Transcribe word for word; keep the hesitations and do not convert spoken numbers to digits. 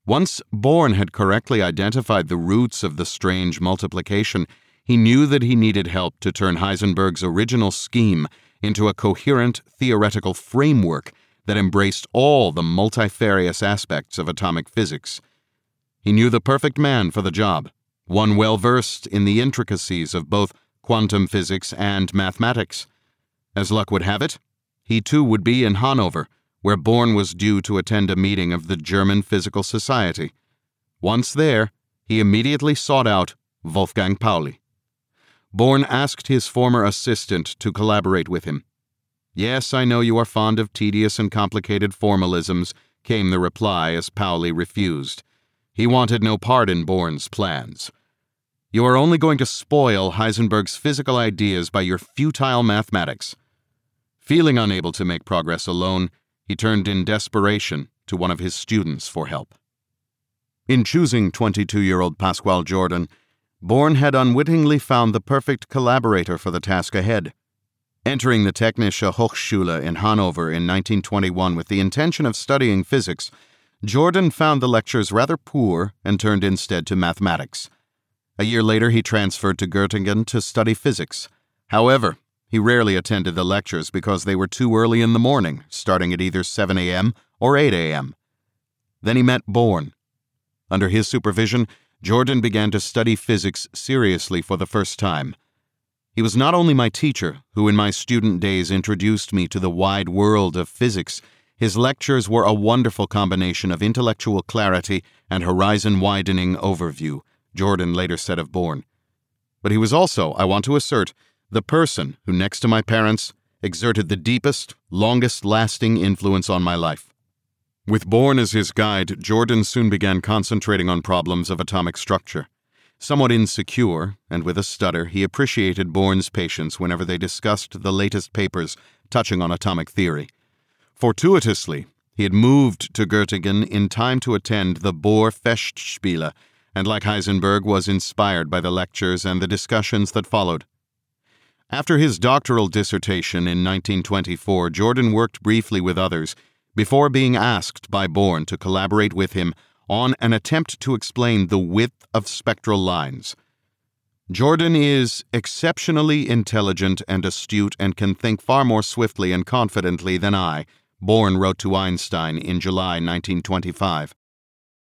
Once Born had correctly identified the roots of the strange multiplication, he knew that he needed help to turn Heisenberg's original scheme into a coherent theoretical framework that embraced all the multifarious aspects of atomic physics. He knew the perfect man for the job, one well-versed in the intricacies of both quantum physics and mathematics. As luck would have it, he too would be in Hanover, where Born was due to attend a meeting of the German Physical Society. Once there, he immediately sought out Wolfgang Pauli. Born asked his former assistant to collaborate with him. "Yes, I know you are fond of tedious and complicated formalisms," came the reply as Pauli refused. He wanted no part in Born's plans. "You are only going to spoil Heisenberg's physical ideas by your futile mathematics." Feeling unable to make progress alone, he turned in desperation to one of his students for help. In choosing twenty-two-year-old Pascual Jordan, Born had unwittingly found the perfect collaborator for the task ahead. Entering the Technische Hochschule in Hanover in nineteen twenty-one with the intention of studying physics, Jordan found the lectures rather poor and turned instead to mathematics. A year later, he transferred to Göttingen to study physics. However, he rarely attended the lectures because they were too early in the morning, starting at either seven a.m. or eight a.m. Then he met Born. Under his supervision, Jordan began to study physics seriously for the first time. He was not only my teacher, who in my student days introduced me to the wide world of physics. His lectures were a wonderful combination of intellectual clarity and horizon-widening overview, Jordan later said of Born. But he was also, I want to assert, the person who, next to my parents, exerted the deepest, longest-lasting influence on my life. With Born as his guide, Jordan soon began concentrating on problems of atomic structure. Somewhat insecure, and with a stutter, he appreciated Born's patience whenever they discussed the latest papers touching on atomic theory. Fortuitously, he had moved to Göttingen in time to attend the Bohr Festspiele, and like Heisenberg was inspired by the lectures and the discussions that followed. After his doctoral dissertation in nineteen twenty-four, Jordan worked briefly with others before being asked by Born to collaborate with him on an attempt to explain the width of spectral lines. Jordan is exceptionally intelligent and astute and can think far more swiftly and confidently than I, Born wrote to Einstein in July nineteen twenty-five.